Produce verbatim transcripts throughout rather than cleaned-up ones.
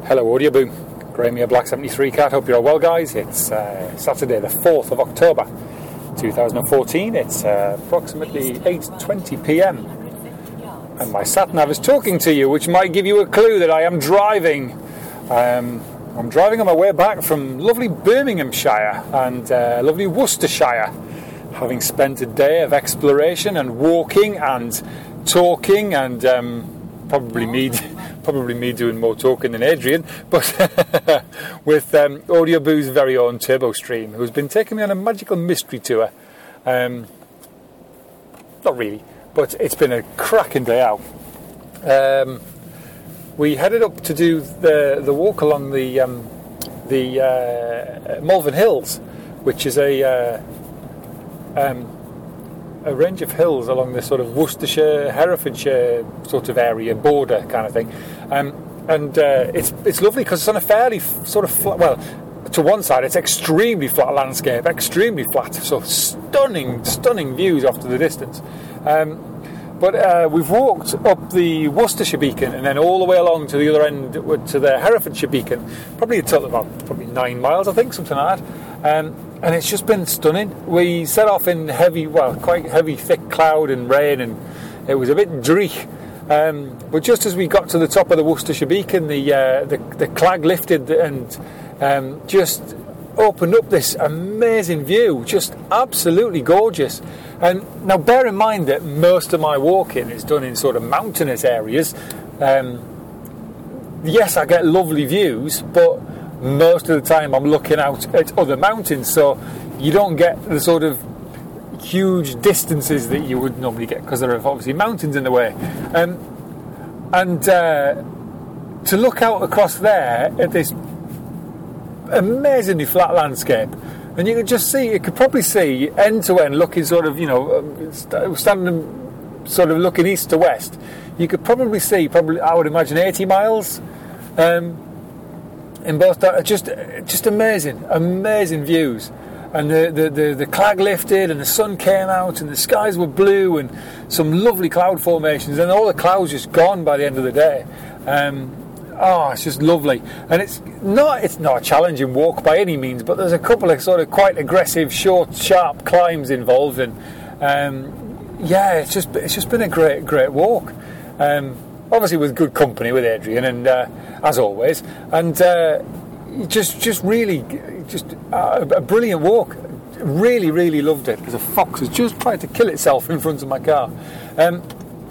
Hello Audio Boom, Graham here, Black seventy-three Cat. Hope you're all well, guys. It's uh, Saturday the fourth of October two thousand fourteen. It's uh, approximately eight twenty p m and my sat-nav is talking to you, which might give you a clue that I am driving. Um, I'm driving on my way back from lovely Birminghamshire and uh, lovely Worcestershire, having spent a day of exploration and walking and talking and um, probably me probably me doing more talking than Adrian, but with um, Audio Boo's very own Turbo Stream, who's been taking me on a magical mystery tour. Um, not really, but it's been a cracking day out. Um, we headed up to do the the walk along the um, the uh, Malvern Hills, which is a uh, um, a range of hills along the sort of Worcestershire, Herefordshire sort of area, border kind of thing, um, and uh, it's it's lovely because it's on a fairly f- sort of flat, well, to one side it's extremely flat landscape, extremely flat, so stunning, stunning views off to the distance. Um, but uh, we've walked up the Worcestershire Beacon and then all the way along to the other end to the Herefordshire Beacon, probably a total of about probably nine miles, I think, something like that. Um, And it's just been stunning. We set off in heavy, well, quite heavy, thick cloud and rain, and it was a bit dreich. Um, but just as we got to the top of the Worcestershire Beacon, the uh, the, the clag lifted and um, just opened up this amazing view, just absolutely gorgeous. And now, bear in mind that most of my walking is done in sort of mountainous areas. Um, yes, I get lovely views, but most of the time I'm looking out at other mountains, so you don't get the sort of huge distances that you would normally get because there are obviously mountains in the way. Um, and uh, to look out across there at this amazingly flat landscape, and you could just see, you could probably see end to end, looking sort of, you know, standing sort of looking east to west, you could probably see, probably I would imagine eighty miles. Um, In both that, just just amazing, amazing views, and the, the, the, the clag lifted, and the sun came out, and the skies were blue, and some lovely cloud formations, and all the clouds just gone by the end of the day. Um, oh, it's just lovely, and it's not it's not a challenging walk by any means, but there's a couple of sort of quite aggressive, short, sharp climbs involved, and um, yeah, it's just it's just been a great great walk. Um, Obviously with good company with Adrian, and uh, as always, and uh, just just really just uh, a brilliant walk. Really, really loved it, because a fox has just tried to kill itself in front of my car. Um,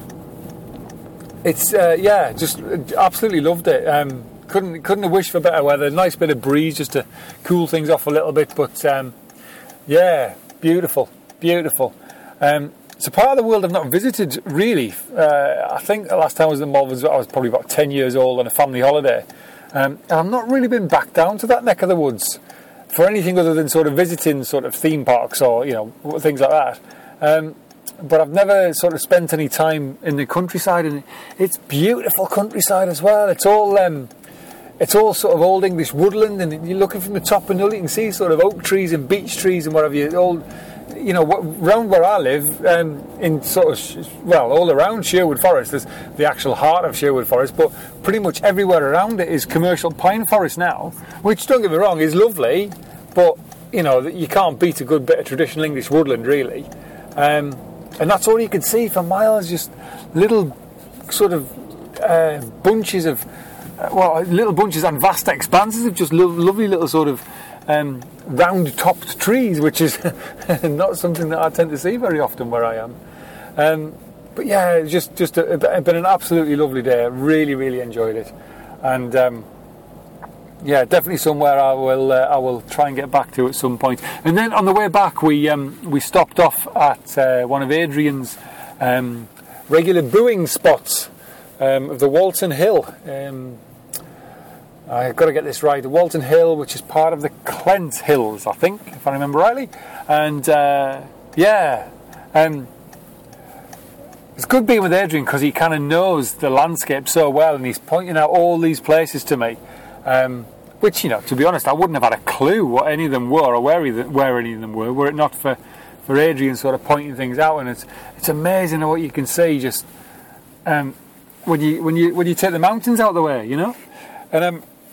it's uh, yeah, just absolutely loved it. Um, couldn't couldn't have wished for better weather. Nice bit of breeze just to cool things off a little bit, but um, yeah, beautiful, beautiful. Um, It's a part of the world I've not visited, really. Uh, I think the last time I was in Malvern, I was probably about ten years old on a family holiday. Um, and I've not really been back down to that neck of the woods for anything other than sort of visiting sort of theme parks or, you know, things like that. Um, but I've never sort of spent any time in the countryside, and it's beautiful countryside as well. It's all um, it's all sort of old English woodland, and you're looking from the top and all you can see sort of oak trees and beech trees and whatever. You all, you know, around where I live, um, in sort of, well, all around Sherwood Forest, there's the actual heart of Sherwood Forest, but pretty much everywhere around it is commercial pine forest now, which, don't get me wrong, is lovely, but, you know, you can't beat a good bit of traditional English woodland, really. Um, and that's all you can see for miles, just little sort of uh, bunches of, uh, well, little bunches and vast expanses of just lo- lovely little sort of Um, round-topped trees, which is not something that I tend to see very often where I am. Um, but yeah, it's just just a, a, been an absolutely lovely day. I really, really enjoyed it, and um, yeah, definitely somewhere I will uh, I will try and get back to at some point. And then on the way back, we um, we stopped off at uh, one of Adrian's um, regular booing spots um, of the Walton Hill. Um, I've got to get this right. The Walton Hill, which is part of the Clent Hills, I think, if I remember rightly. And uh, yeah, um, it's good being with Adrian because he kind of knows the landscape so well, and he's pointing out all these places to me. Um, which, you know, to be honest, I wouldn't have had a clue what any of them were or where, either, where any of them were, were it not for, for Adrian sort of pointing things out. And it's it's amazing what you can see just um, when you when you when you take the mountains out of the way, you know. And um,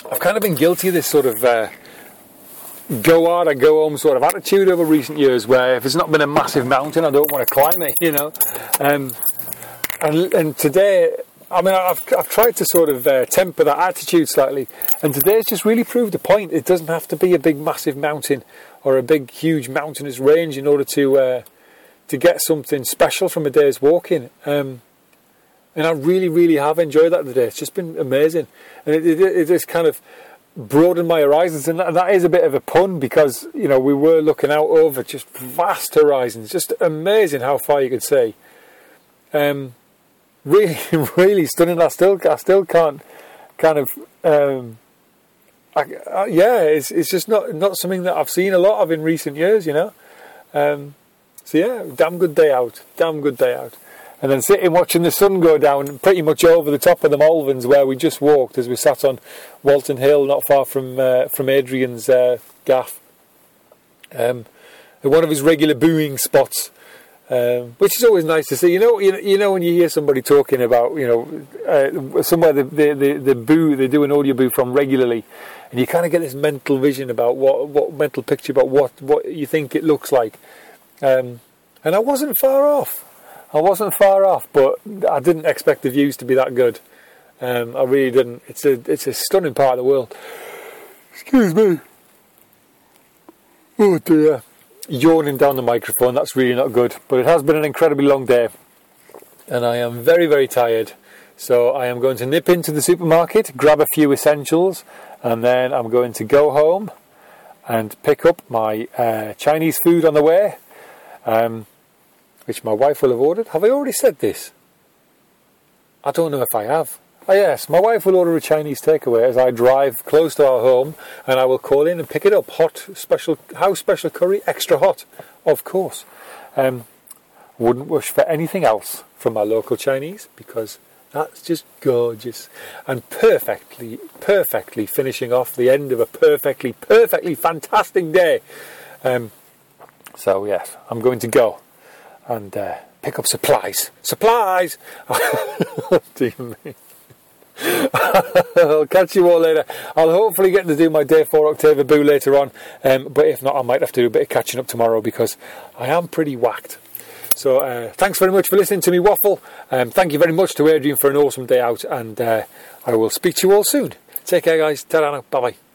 I've kind of been guilty of this sort of uh, go hard or go home sort of attitude over recent years, where if it's not been a massive mountain, I don't want to climb it, you know. Um, and, and today, I mean, I've, I've tried to sort of uh, temper that attitude slightly, and today's just really proved the point. It doesn't have to be a big, massive mountain or a big, huge mountainous range in order to uh, to get something special from a day's walking. Um, and I really, really have enjoyed that today. It's just been amazing, and it, it, it just kind of broadened my horizons. And that, and that is a bit of a pun, because you know we were looking out over just vast horizons, just amazing how far you could see. Um, really, really stunning. I still, I still can't kind of. Um, I, I, yeah, it's it's just not not something that I've seen a lot of in recent years, you know. Um, so yeah, damn good day out, damn good day out. And then sitting watching the sun go down pretty much over the top of the Malverns where we just walked, as we sat on Walton Hill, not far from uh, from Adrian's uh, gaff. Um, one of his regular booing spots, um, which is always nice to see. You know, you, you know when you hear somebody talking about, you know, uh, somewhere they, they, they, they boo, they do an audio boo from regularly, and you kind of get this mental vision about what, what mental picture about what, what you think it looks like. Um, and I wasn't far off. I wasn't far off, but I didn't expect the views to be that good. Um, I really didn't. It's a it's a stunning part of the world. Excuse me. Oh dear. Yawning down the microphone, that's really not good. But it has been an incredibly long day, and I am very, very tired. So I am going to nip into the supermarket, grab a few essentials, and then I'm going to go home and pick up my uh, Chinese food on the way. Um, which my wife will have ordered. Have I already said this? I don't know if I have. Oh yes, my wife will order a Chinese takeaway as I drive close to our home, and I will call in and pick it up. Hot, special, house special curry, extra hot, of course. Um, wouldn't wish for anything else from my local Chinese, because that's just gorgeous. And perfectly, perfectly finishing off the end of a perfectly, perfectly fantastic day. Um, so yes, I'm going to go and uh, pick up supplies. Supplies! Dear me. I'll catch you all later. I'll hopefully get to do my day four Octavia Boo later on, um, but if not, I might have to do a bit of catching up tomorrow, because I am pretty whacked. So uh, thanks very much for listening to me waffle. Um, thank you very much to Adrian for an awesome day out, and uh, I will speak to you all soon. Take care, guys. Ta-ra now. Bye-bye.